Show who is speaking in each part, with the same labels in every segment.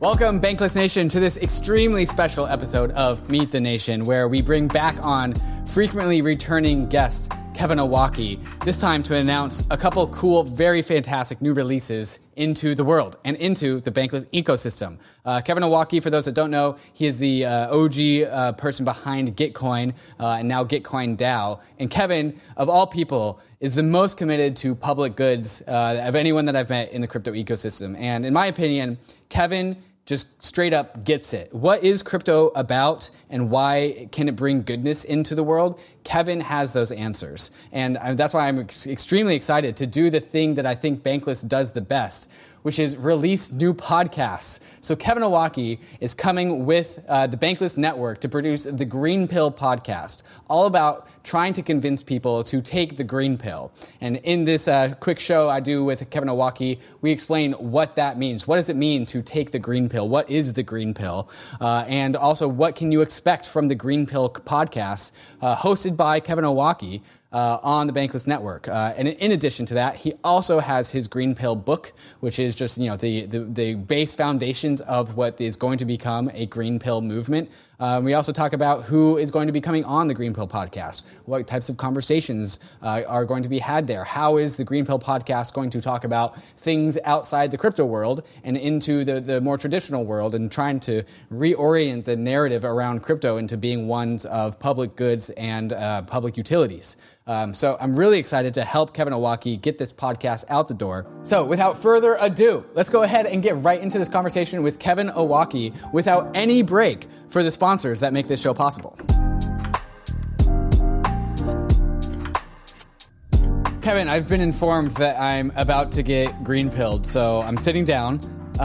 Speaker 1: Welcome, Bankless Nation, to this extremely special episode of Meet the Nation, where we bring back on frequently returning guest Kevin Owocki, this time to announce a couple cool, very fantastic new releases into the world and into the Bankless ecosystem. Kevin Owocki, for those that don't know, he is the OG person behind Gitcoin and now Gitcoin DAO. And Kevin, of all people, is the most committed to public goods of anyone that I've met in the crypto ecosystem. And in my opinion, Kevin just straight up gets it. What is crypto about and why can it bring goodness into the world? Kevin has those answers. And that's why I'm extremely excited to do the thing that I think Bankless does the best, which is release new podcasts. So Kevin Owocki is coming with the Bankless Network to produce the Green Pill podcast, all about trying to convince people to take the green pill. And in this quick show I do with Kevin Owocki, we explain what that means. What does it mean to take the green pill? What is the green pill? And also, what can you expect from the Green Pill podcast, hosted by Kevin Owocki, on the Bankless Network. And in addition to that, he also has his Green Pill book, which is just, the base foundations of what is going to become a Green Pill movement. We also talk about who is going to be coming on the Green Pill podcast, what types of conversations are going to be had there. How is the Green Pill podcast going to talk about things outside the crypto world and into the more traditional world, and trying to reorient the narrative around crypto into being ones of public goods and public utilities. So I'm really excited to help Kevin Owocki get this podcast out the door. So without further ado, let's go ahead and get right into this conversation with Kevin Owocki without any break for the sponsors that make this show possible. Kevin, I've been informed that I'm about to get green pilled, so I'm sitting down.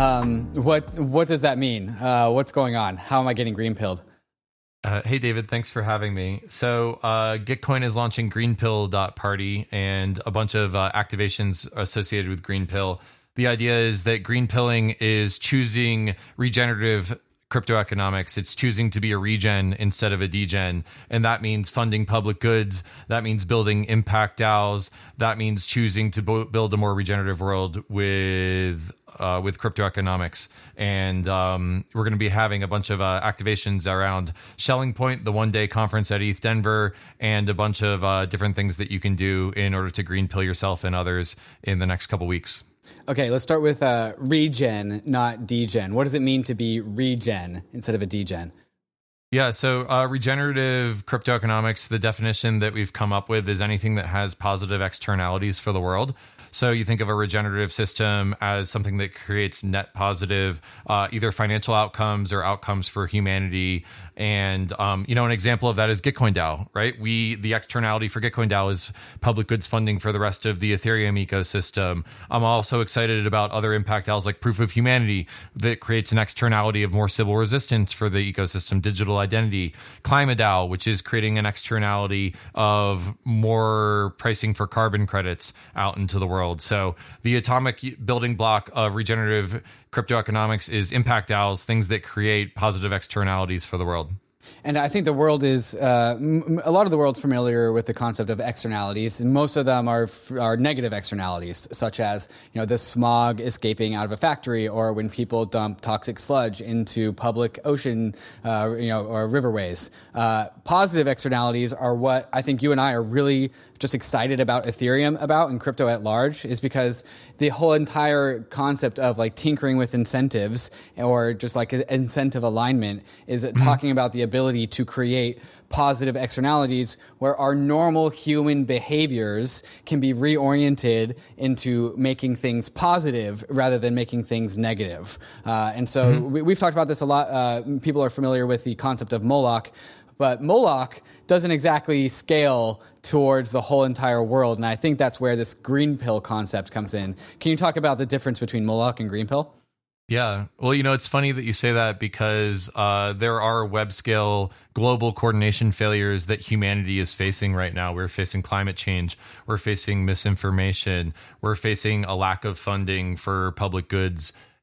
Speaker 1: What does that mean? What's going on? How am I getting green pilled?
Speaker 2: Hey, David, thanks for having me. So Gitcoin is launching greenpill.party and a bunch of activations associated with green pill. The idea is that green pilling is choosing regenerative crypto economics. It's choosing to be a regen instead of a degen. And that means funding public goods. That means building impact DAOs. That means choosing to build a more regenerative world with crypto economics. And we're going to be having a bunch of activations around Shelling Point, the one-day conference at ETH Denver, and a bunch of different things that you can do in order to green pill yourself and others in the next couple weeks.
Speaker 1: Okay, let's start with regen, not degen. What does it mean to be regen instead of a degen?
Speaker 2: Yeah, so regenerative crypto economics, the definition that we've come up with is anything that has positive externalities for the world. So you think of a regenerative system as something that creates net positive, either financial outcomes or outcomes for humanity. And, an example of that is Gitcoin DAO, right? The externality for Gitcoin DAO is public goods funding for the rest of the Ethereum ecosystem. I'm also excited about other impact DAOs like Proof of Humanity that creates an externality of more Sybil resistance for the ecosystem, digital identity. Climate DAO, which is creating an externality of more pricing for carbon credits out into the world. So the atomic building block of regenerative crypto economics is impact DAOs, things that create positive externalities for the world.
Speaker 1: And I think the world is, a lot of the world's familiar with the concept of externalities. Most of them are negative externalities, such as, the smog escaping out of a factory, or when people dump toxic sludge into public ocean, or riverways. Positive externalities are what I think you and I are really just excited about Ethereum and crypto at large, is because the whole entire concept of like tinkering with incentives, or just like incentive alignment, is talking about the ability to create positive externalities where our normal human behaviors can be reoriented into making things positive rather than making things negative. And so we've talked about this a lot. People are familiar with the concept of Moloch, but Moloch doesn't exactly scale towards the whole entire world. And I think that's where this green pill concept comes in. Can you talk about the difference between Moloch and green pill?
Speaker 2: Yeah. Well, it's funny that you say that, because there are web scale global coordination failures that humanity is facing right now. We're facing climate change. We're facing misinformation. We're facing a lack of funding for public goods.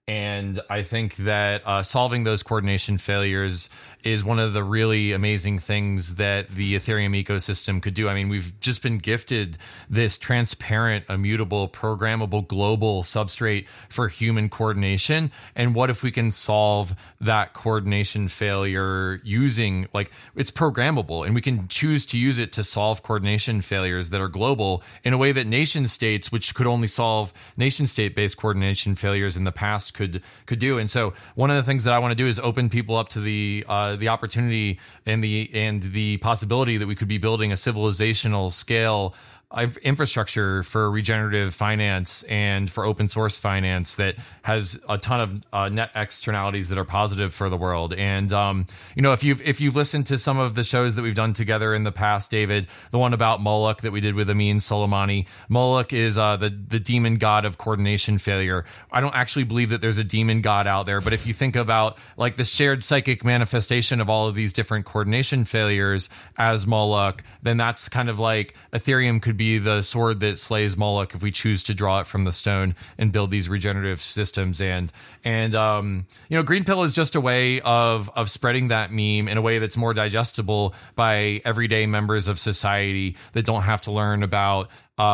Speaker 2: And I think that solving those coordination failures is one of the really amazing things that the Ethereum ecosystem could do. I mean, we've just been gifted this transparent, immutable, programmable, global substrate for human coordination. And what if we can solve that coordination failure using, like, it's programmable, and we can choose to use it to solve coordination failures that are global in a way that nation states, which could only solve nation state based coordination failures in the past, could do. And so one of the things that I want to do is open people up to the opportunity and the possibility that we could be building a civilizational scale infrastructure for regenerative finance and for open source finance that has a ton of net externalities that are positive for the world. And if you've listened to some of the shows that we've done together in the past, David, the one about Moloch that we did with Amin Soleimani, Moloch is the demon god of coordination failure. I don't actually believe that there's a demon god out there, but if you think about like the shared psychic manifestation of all of these different coordination failures as Moloch, then that's kind of like Ethereum could be the sword that slays Moloch if we choose to draw it from the stone and build these regenerative systems. And Green Pill is just a way of spreading that meme in a way that's more digestible by everyday members of society that don't have to learn about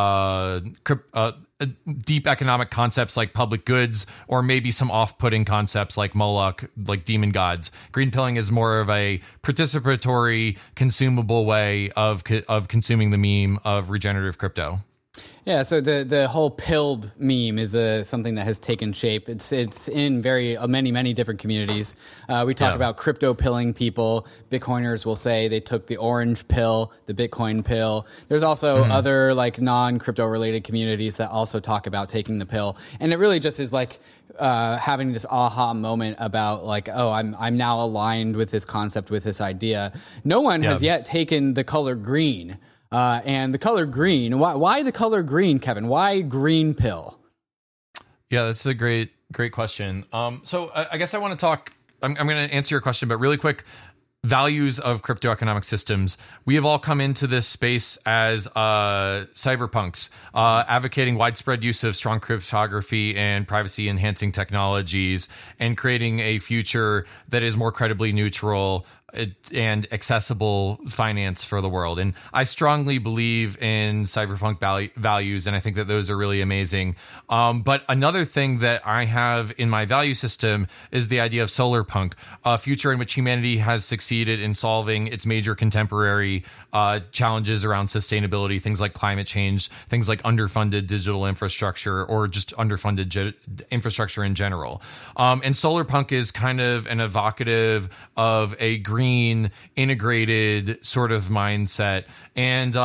Speaker 2: deep economic concepts like public goods, or maybe some off-putting concepts like Moloch, like demon gods. Green pilling is more of a participatory, consumable way of consuming the meme of regenerative crypto.
Speaker 1: Yeah, so the whole pilled meme is something that has taken shape. It's in many different communities. We talk about crypto pilling people. Bitcoiners will say they took the orange pill, the Bitcoin pill. There's also other like non-crypto related communities that also talk about taking the pill. And it really just is like having this aha moment about like, oh, I'm now aligned with this concept, with this idea. No one has yet taken the color green. And the color green, why the color green, Kevin? Why green pill?
Speaker 2: Yeah, that's a great question. So I guess I want to talk, I'm going to answer your question, but really quick, values of crypto economic systems. We have all come into this space as cyberpunks, advocating widespread use of strong cryptography and privacy enhancing technologies, and creating a future that is more credibly neutral and accessible finance for the world. And I strongly believe in cyberpunk values, and I think that those are really amazing. But another thing that I have in my value system is the idea of solarpunk, a future in which humanity has succeeded in solving its major contemporary challenges around sustainability, things like climate change, things like underfunded digital infrastructure, or just underfunded infrastructure in general. And solarpunk is kind of an evocative of a green integrated sort of mindset. And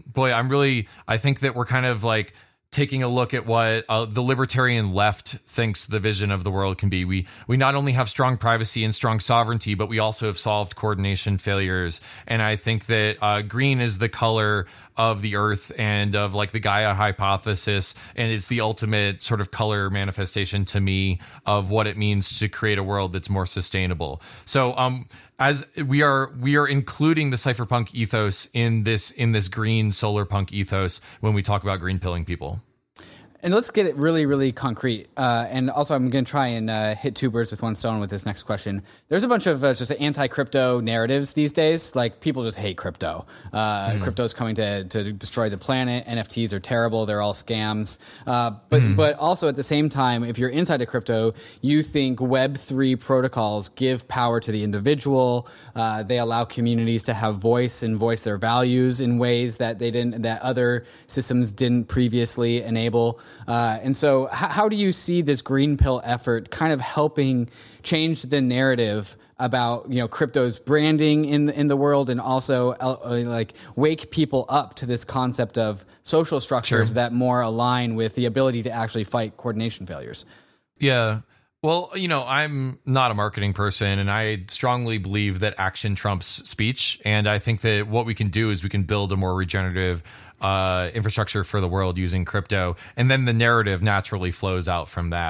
Speaker 2: I think that we're kind of like taking a look at what the libertarian left thinks the vision of the world can be. We not only have strong privacy and strong sovereignty, but we also have solved coordination failures. And I think that green is the color of the earth and of like the Gaia hypothesis. And it's the ultimate sort of color manifestation to me of what it means to create a world that's more sustainable. So as we are including the cypherpunk ethos in this green solar punk ethos when we talk about green pilling people.
Speaker 1: And let's get it really, really concrete. And also, I'm going to try and hit two birds with one stone with this next question. There's a bunch of just anti-crypto narratives these days. Like, people just hate crypto. Crypto's coming to destroy the planet. NFTs are terrible. They're all scams. But also at the same time, if you're inside of crypto, you think Web3 protocols give power to the individual. They allow communities to have voice and voice their values in ways that that other systems didn't previously enable. And so how do you see this green pill effort kind of helping change the narrative about, crypto's branding in the world, and also like wake people up to this concept of social structures that more align with the ability to actually fight coordination failures?
Speaker 2: Yeah. Well, I'm not a marketing person, and I strongly believe that action trumps speech. And I think that what we can do is we can build a more regenerative infrastructure for the world using crypto, and then the narrative naturally flows out from that.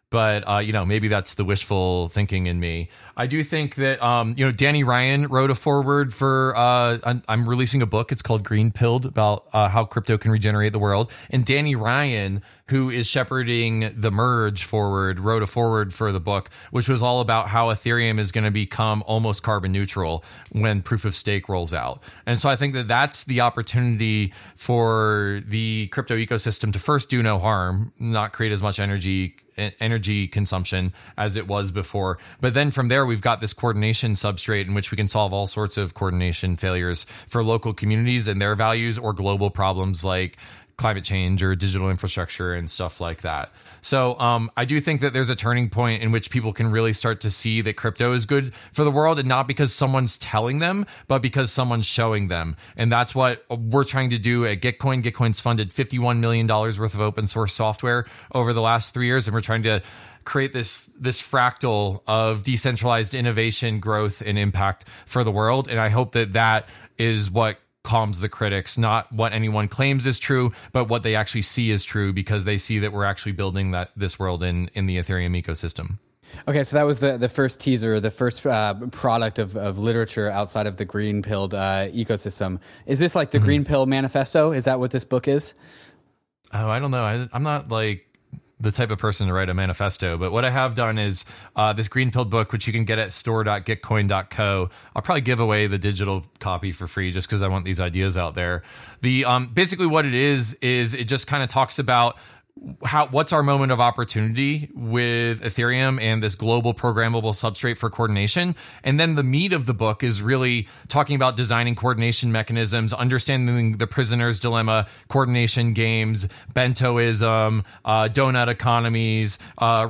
Speaker 2: but maybe that's the wishful thinking in me. I do think that Danny Ryan wrote a foreword for I'm releasing a book. It's called Green Pilled, about how crypto can regenerate the world. And Danny Ryan, who is shepherding the Merge forward, wrote a foreword for the book, which was all about how Ethereum is going to become almost carbon neutral when proof of stake rolls out. And so I think that that's the opportunity for the crypto ecosystem to first do no harm, not create as much energy consumption as it was before. But then from there, we've got this coordination substrate in which we can solve all sorts of coordination failures for local communities and their values, or global problems like climate change or digital infrastructure and stuff like that. So I do think that there's a turning point in which people can really start to see that crypto is good for the world, and not because someone's telling them, but because someone's showing them. And that's what we're trying to do at Gitcoin. Gitcoin's funded $51 million worth of open source software over the last 3 years, and we're trying to create this fractal of decentralized innovation, growth, and impact for the world. And I hope that that is what calms the critics, not what anyone claims is true, but what they actually see is true, because they see that we're actually building this world in the Ethereum ecosystem.
Speaker 1: Okay, so that was the first teaser, the first product of literature outside of the Green Pilled ecosystem. Is this like the Green Pill Manifesto? Is that what this book is?
Speaker 2: Oh, I don't know. I'm not like the type of person to write a manifesto, but what I have done is this Green Pilled book, which you can get at store.gitcoin.co. I'll probably give away the digital copy for free just because I want these ideas out there. The basically what it is it just kind of talks about what's our moment of opportunity with Ethereum and this global programmable substrate for coordination. And then the meat of the book is really talking about designing coordination mechanisms, understanding the prisoner's dilemma, coordination games, bentoism, donut economies,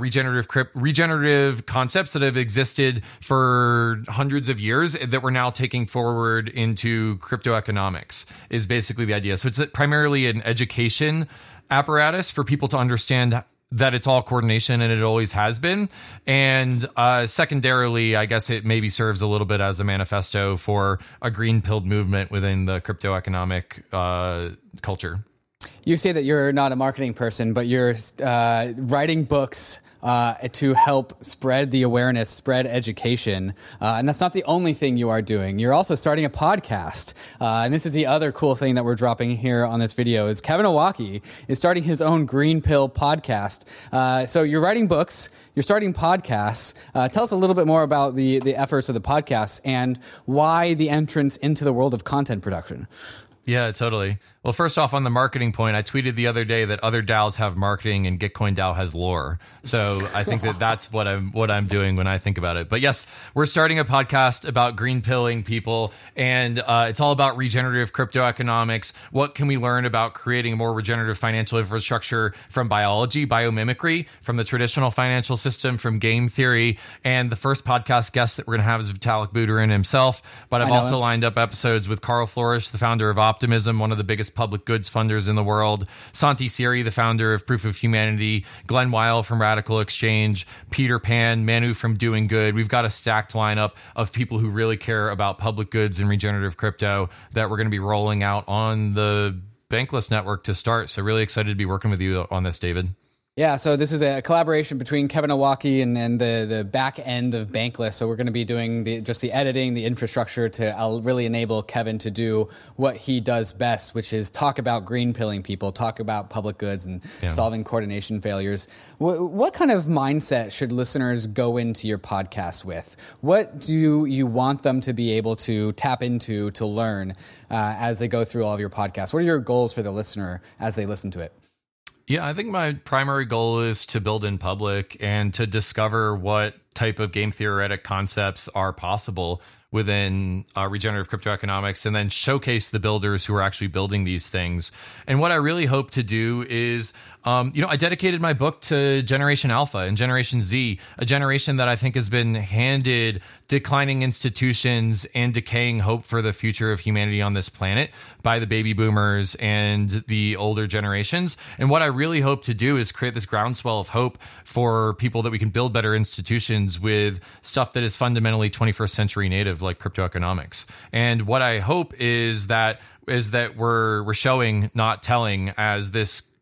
Speaker 2: regenerative concepts that have existed for hundreds of years that we're now taking forward into crypto economics, is basically the idea. So it's primarily an education apparatus for people to understand that it's all coordination, and it always has been. And secondarily, I guess it maybe serves a little bit as a manifesto for a green pilled movement within the crypto economic culture. You say that you're not a marketing person, but you're writing books to help spread the awareness, spread education. And that's not the only thing you are doing. You're also starting a podcast. And this is the other cool thing that we're dropping here on this video is Kevin Owocki is starting his own Green Pill podcast. So you're writing books, you're starting podcasts. Tell us a little bit more about the efforts of the podcast and why the entrance into the world of content production. Yeah, totally. Well, first off, on the marketing point, I tweeted the other day that other DAOs have marketing and Gitcoin DAO has lore. So I think that that's what I'm doing when I think about it. But yes, we're starting a podcast about green pilling people, and it's all about regenerative crypto economics. What can we learn about creating a more regenerative financial infrastructure from biology, biomimicry, from the traditional financial system, from game theory? And the first podcast guest that we're going to have is Vitalik Buterin himself. But I've also lined up episodes with Carl Flourish, the founder of Optimism, one of the biggest public goods funders in the world, Santi Siri, the founder of Proof of Humanity, Glenn Weil from Radical Exchange, Peter Pan, Manu from Doing Good. We've got a stacked lineup of people who really care about public goods and regenerative crypto that we're going to be rolling out on the Bankless network to start. So really excited to be working with you on this, David.
Speaker 1: Yeah, so this is a collaboration between Kevin Owocki and the back end of Bankless. So we're going to be doing just the editing, the infrastructure to really enable Kevin to do what he does best, which is talk about green pilling people, talk about public goods and solving coordination failures. What kind of mindset should listeners go into your podcast with? What do you want them to be able to tap into to learn as they go through all of your podcasts? What are your goals for the listener as they listen to it?
Speaker 2: Yeah, I think my primary goal is to build in public and to discover what type of game theoretic concepts are possible within regenerative crypto economics, and then showcase the builders who are actually building these things. And what I really hope to do is, I dedicated my book to Generation Alpha and Generation Z, a generation that I think has been handed declining institutions and decaying hope for the future of humanity on this planet by the baby boomers and the older generations. And what I really hope to do is create this groundswell of hope for people that we can build better institutions with stuff that is fundamentally 21st century native, like crypto economics. And what I hope is that we're showing, not telling, as this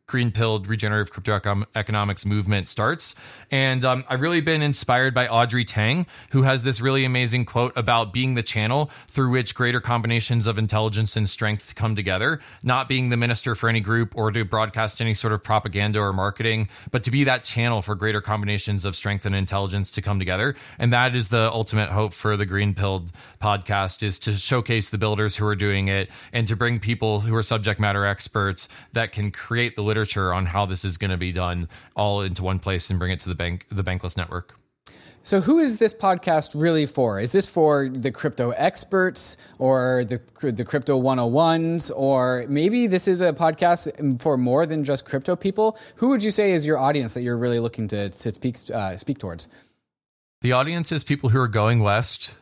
Speaker 2: green-pilled regenerative cryptoeconomics movement starts. And I've really been inspired by Audrey Tang, who has this really amazing quote about being the channel through which greater combinations of intelligence and strength come together, not being the minister for any group or to broadcast any sort of propaganda or marketing, but to be that channel for greater combinations of strength and intelligence to come together. And that is the ultimate hope for the Green Pilled podcast, is to showcase the builders who are doing it and to bring people who are subject matter experts that can create the literature on how this is going to be done all into one place and bring it to the Bankless Network.
Speaker 1: So who is this podcast really for? Is this for the crypto experts or the crypto 101s, or maybe this is a podcast for more than just crypto people? Who would you say is your audience that you're really looking to speak towards?
Speaker 2: The audience is people who are going west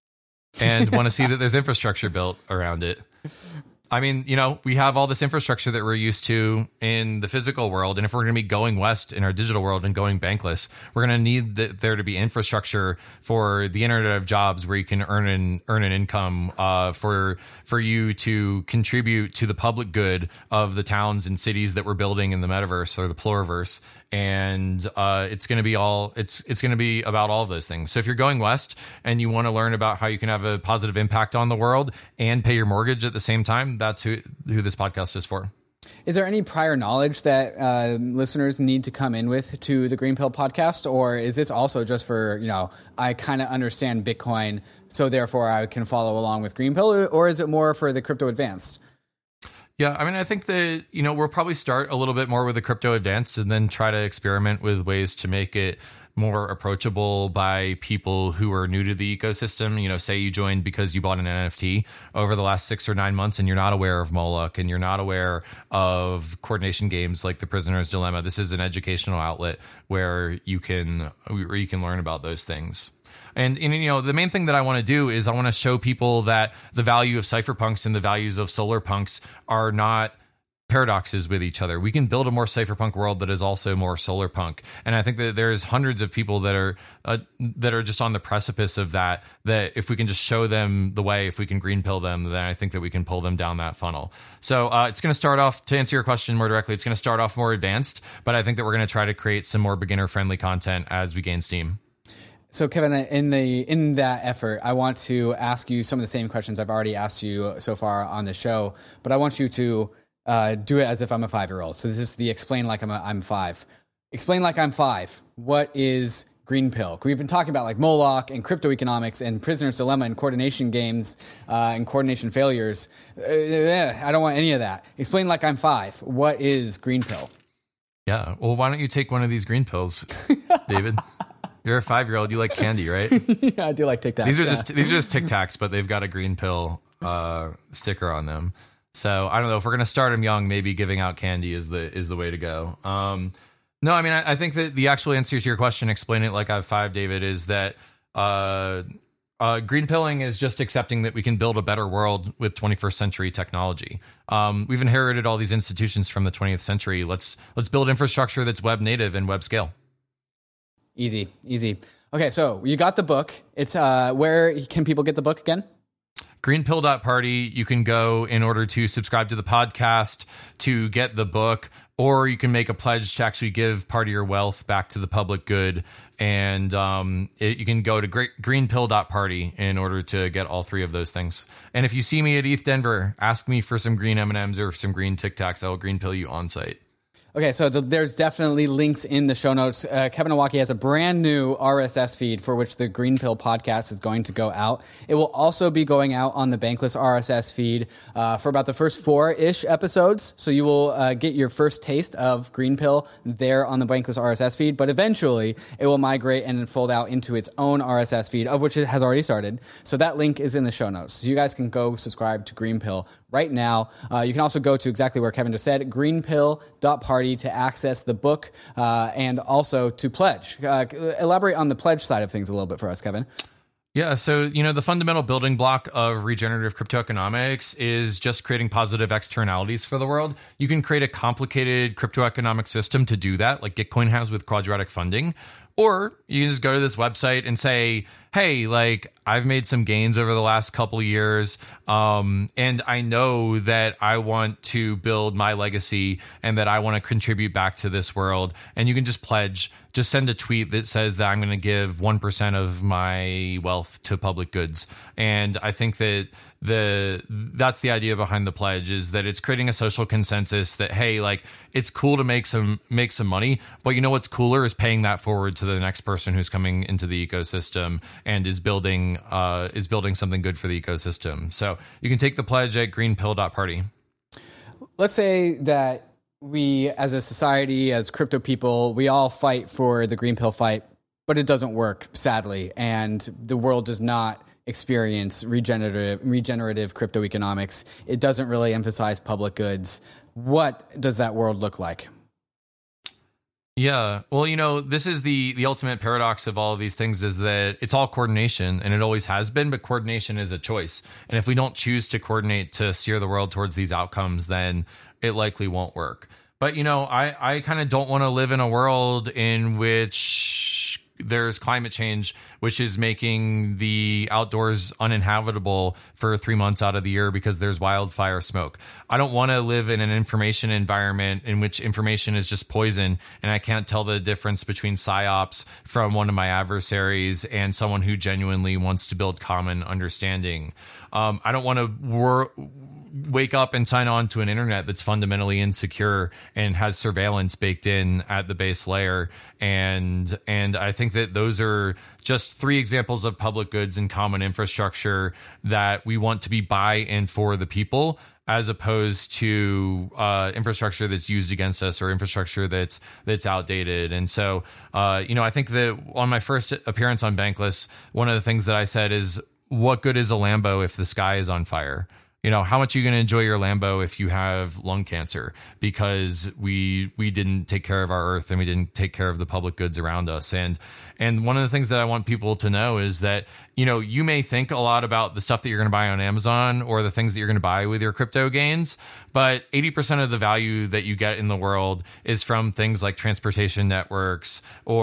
Speaker 2: and want to see that there's infrastructure built around it. I mean, we have all this infrastructure that we're used to in the physical world. And if we're going to be going west in our digital world and going bankless, we're going to need there to be infrastructure for the Internet of Jobs, where you can earn an income, for you to contribute to the public good of the towns and cities that we're building in the metaverse or the Pluriverse. And it's going to be about all of those things. So if you're going west and you want to learn about how you can have a positive impact on the world and pay your mortgage at the same time, that's who this podcast is for.
Speaker 1: Is there any prior knowledge that listeners need to come in with to the Green Pill podcast, or is this also just for, I kind of understand Bitcoin, so therefore I can follow along with Green Pill, or is it more for the crypto advanced?
Speaker 2: Yeah, I mean, I think that, we'll probably start a little bit more with the crypto advanced and then try to experiment with ways to make it more approachable by people who are new to the ecosystem. Say you joined because you bought an NFT over the last 6 or 9 months and you're not aware of Moloch and you're not aware of coordination games like The Prisoner's Dilemma. This is an educational outlet where you can learn about those things. And the main thing that I want to do is I want to show people that the value of cypherpunks and the values of solar punks are not paradoxes with each other. We can build a more cypherpunk world that is also more solar punk. And I think that there's hundreds of people that are just on the precipice of that if we can just show them the way, if we can green pill them, then I think that we can pull them down that funnel. So it's going to start off, to answer your question more directly, it's going to start off more advanced, but I think that we're going to try to create some more beginner friendly content as we gain steam.
Speaker 1: So, Kevin, in that effort, I want to ask you some of the same questions I've already asked you so far on the show, but I want you to do it as if I'm a 5-year-old. So this is the explain like I'm 5. Explain like I'm 5. What is Green Pill? We've been talking about like Moloch and crypto economics and Prisoner's Dilemma and coordination games and coordination failures. I don't want any of that. Explain like I'm 5. What is Green Pill?
Speaker 2: Yeah. Well, why don't you take one of these green pills, David? You're a 5-year-old. You like candy, right?
Speaker 1: Yeah, I do like Tic Tacs.
Speaker 2: These are just Tic Tacs, but they've got a green pill sticker on them. So I don't know if we're going to start them young. Maybe giving out candy is the way to go. No, I mean I think that the actual answer to your question, explain it like I have 5, David, is that green pilling is just accepting that we can build a better world with 21st century technology. We've inherited all these institutions from the 20th century. Let's build infrastructure that's web native and web scale.
Speaker 1: Easy. Okay, so you got the book. It's where can people get the book again?
Speaker 2: Greenpill.party. You can go in order to subscribe to the podcast, to get the book, or you can make a pledge to actually give part of your wealth back to the public good. And you can go to greenpill.party in order to get all 3 of those things. And if you see me at ETH Denver, ask me for some green M&Ms or some green Tic Tacs. I will green pill you on site.
Speaker 1: Okay, so there's definitely links in the show notes. Kevin Owocki has a brand new RSS feed for which the Green Pill podcast is going to go out. It will also be going out on the Bankless RSS feed for about the first 4-ish episodes. So you will get your first taste of Green Pill there on the Bankless RSS feed. But eventually, it will migrate and fold out into its own RSS feed, of which it has already started. So that link is in the show notes. So you guys can go subscribe to Green Pill right now. You can also go to exactly where Kevin just said, greenpill.party, to access the book and also to pledge. Elaborate on the pledge side of things a little bit for us, Kevin.
Speaker 2: Yeah, so, the fundamental building block of regenerative cryptoeconomics is just creating positive externalities for the world. You can create a complicated cryptoeconomic system to do that, like Gitcoin has with quadratic funding. Or you can just go to this website and say, hey, like I've made some gains over the last couple of years. And I know that I want to build my legacy and that I want to contribute back to this world. And you can just pledge, just send a tweet that says that I'm going to give 1% of my wealth to public goods. And I think that that's the idea behind the pledge, is that it's creating a social consensus that, hey, like it's cool to make some money, but you know what's cooler is paying that forward to the next person who's coming into the ecosystem and is building something good for the ecosystem. So you can take the pledge at greenpill.party.
Speaker 1: Let's say that we, as a society, as crypto people, we all fight for the green pill fight, but it doesn't work, sadly, and the world does not experience regenerative crypto economics. It doesn't really emphasize public goods. What does that world look like?
Speaker 2: Yeah, well, this is the ultimate paradox of all of these things, is that it's all coordination, and it always has been, but coordination is a choice. And if we don't choose to coordinate to steer the world towards these outcomes, then it likely won't work. But, I kind of don't want to live in a world in which there's climate change, which is making the outdoors uninhabitable for 3 months out of the year because there's wildfire smoke. I don't want to live in an information environment in which information is just poison and I can't tell the difference between psyops from one of my adversaries and someone who genuinely wants to build common understanding. I don't want to wake up and sign on to an internet that's fundamentally insecure and has surveillance baked in at the base layer. And I think that those are just 3 examples of public goods and common infrastructure that we want to be by and for the people, as opposed to infrastructure that's used against us or infrastructure that's outdated. And so, I think that on my first appearance on Bankless, one of the things that I said is, what good is a Lambo if the sky is on fire? How much are you going to enjoy your Lambo if you have lung cancer because we didn't take care of our earth and we didn't take care of the public goods around us? And one of the things that I want people to know is that, you may think a lot about the stuff that you're going to buy on Amazon or the things that you're going to buy with your crypto gains, but 80% of the value that you get in the world is from things like transportation networks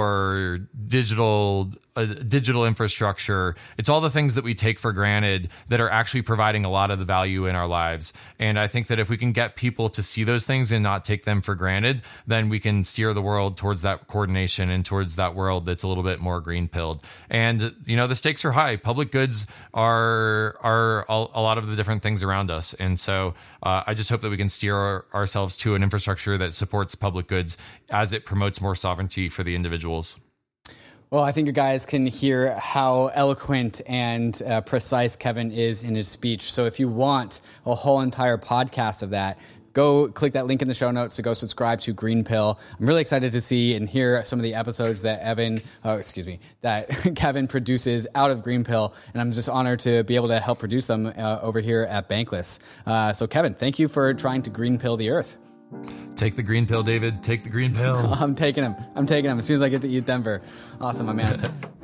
Speaker 2: or digital infrastructure. It's all the things that we take for granted that are actually providing a lot of the value in our lives. And I think that if we can get people to see those things and not take them for granted, then we can steer the world towards that coordination and towards that world that's a little bit more green pilled. And, the stakes are high. Public goods are a lot of the different things around us. And so I just hope that we can steer ourselves to an infrastructure that supports public goods as it promotes more sovereignty for the individuals.
Speaker 1: Well, I think you guys can hear how eloquent and precise Kevin is in his speech. So if you want a whole entire podcast of that, go click that link in the show notes to go subscribe to Green Pill. I'm really excited to see and hear some of the episodes that that Kevin produces out of Green Pill. And I'm just honored to be able to help produce them over here at Bankless. So Kevin, thank you for trying to green pill the earth.
Speaker 2: Take the green pill, David. Take the green pill.
Speaker 1: I'm taking them as soon as I get to East Denver. Awesome, my man.